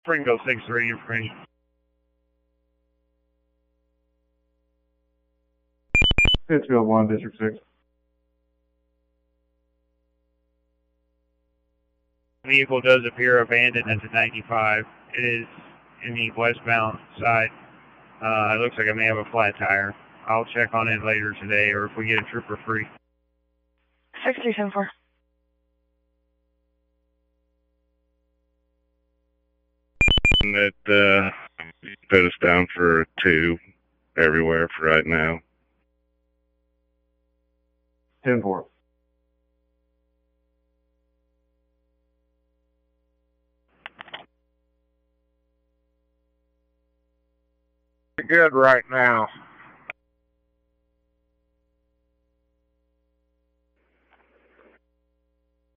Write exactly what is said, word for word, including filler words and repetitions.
Springville six three, information. Pittsfield one, District six. Vehicle does appear abandoned at the ninety-five. It is in the westbound side. Uh, it looks like it may have a flat tire. I'll check on it later today, or if we get a trooper free. six three seven four. That uh, put us down for two everywhere for right now. ten four. Good right now.